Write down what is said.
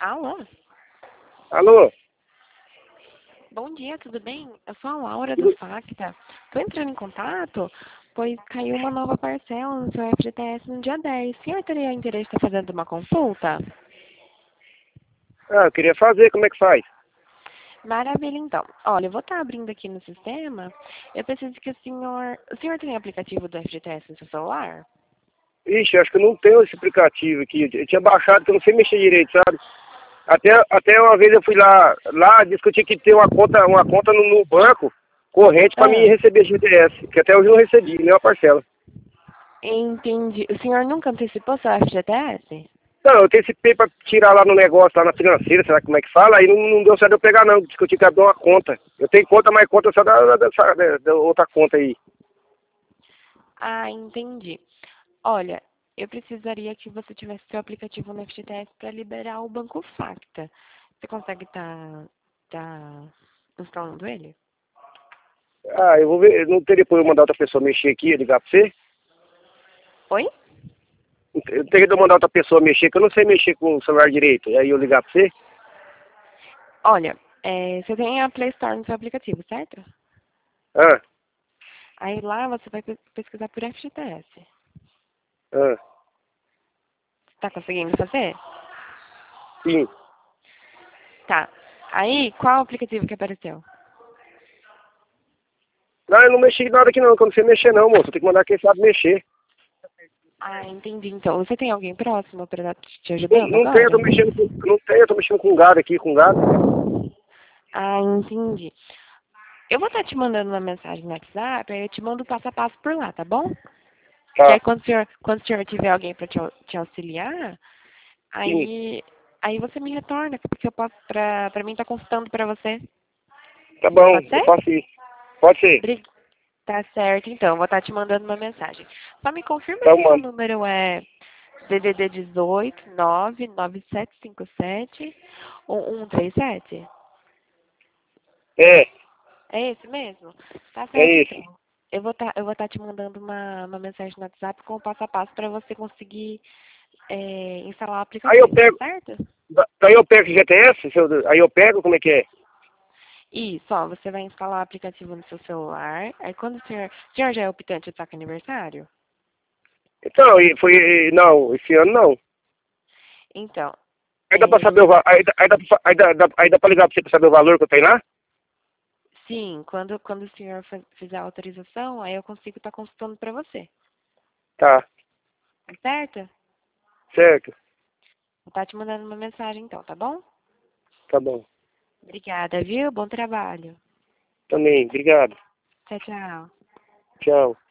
Alô? Alô? Bom dia, tudo bem? Eu sou a Laura do Tudo- Facta. Estou entrando em contato, pois caiu uma nova parcela no seu FGTS no dia 10. O senhor teria interesse em estar fazendo uma consulta? Ah, eu queria fazer, como é que faz? Maravilha, então. Olha, eu vou estar abrindo aqui no sistema. Eu preciso que o senhor... O senhor tem aplicativo do FGTS no seu celular? Ixi, acho que eu não tenho esse aplicativo aqui. Eu tinha baixado que eu não sei mexer direito, sabe? Até uma vez eu fui lá disse que eu tinha que ter uma conta no banco corrente para mim Ah, receber FGTS, que até hoje eu não recebi, nem uma parcela. entendi. O senhor nunca antecipou seu FGTS? Não, eu antecipei para tirar lá no negócio, lá na financeira, sei lá como é que fala, aí não deu certo eu pegar não, disse que eu tinha que abrir uma conta. Eu tenho conta, mas conta só da outra conta aí. Ah, entendi. Olha, eu precisaria que você tivesse seu aplicativo no FGTS para liberar o Banco Facta. Você consegue tá instalando ele? Ah, eu vou ver, não teria por eu mandar outra pessoa mexer aqui, ligar pra você? Oi? Eu teria que mandar outra pessoa mexer, que eu não sei mexer com o celular direito. E aí eu ligar pra você? Olha, você tem a Play Store no seu aplicativo, certo? Ah, Aí lá você vai pesquisar por FGTS. ah, Tá conseguindo fazer? sim. Tá. Aí, qual aplicativo que apareceu? Não, eu não mexi em nada aqui não, que eu não sei mexer não, moço. Tem que mandar quem sabe mexer. Ah, entendi. Então, você tem alguém próximo para estar te Não, ajudando não tem, agora? não tem, eu tô mexendo com gado aqui, com gado. Ah, entendi. Eu vou estar te mandando uma mensagem no WhatsApp, aí eu te mando o passo a passo por lá, tá bom? Que aí Tá, quando o senhor tiver alguém para te auxiliar, sim. aí você me retorna, porque eu posso, pra mim tá consultando pra você. Tá bom, Pode eu ser? faço isso. Pode ser. Tá certo, então. Vou estar te mandando uma mensagem. Só me confirma Tá, se seu mano. número é DDD 18 99757 1137. É, É esse mesmo? Tá certo, é então. esse. Eu vou tá te mandando uma mensagem no WhatsApp com o passo a passo para você conseguir instalar o Aí eu aplicativo, tá pego, certo? daí eu pego o GTS, aí eu pego, como é que é? Isso, ó, você vai instalar o aplicativo no seu celular. Aí quando o senhor já é optante do saque aniversário? Então, não, esse ano não. Então, Aí dá pra saber aí dá pra ligar pra você pra saber o valor que eu tenho lá? sim, quando o senhor fizer a autorização, aí eu consigo estar consultando para você, Tá, tá certo? certo. Vou estar te mandando uma mensagem então, tá bom? Tá bom. Obrigada, viu? Bom trabalho. Também, obrigado. Tchau, tchau. Tchau.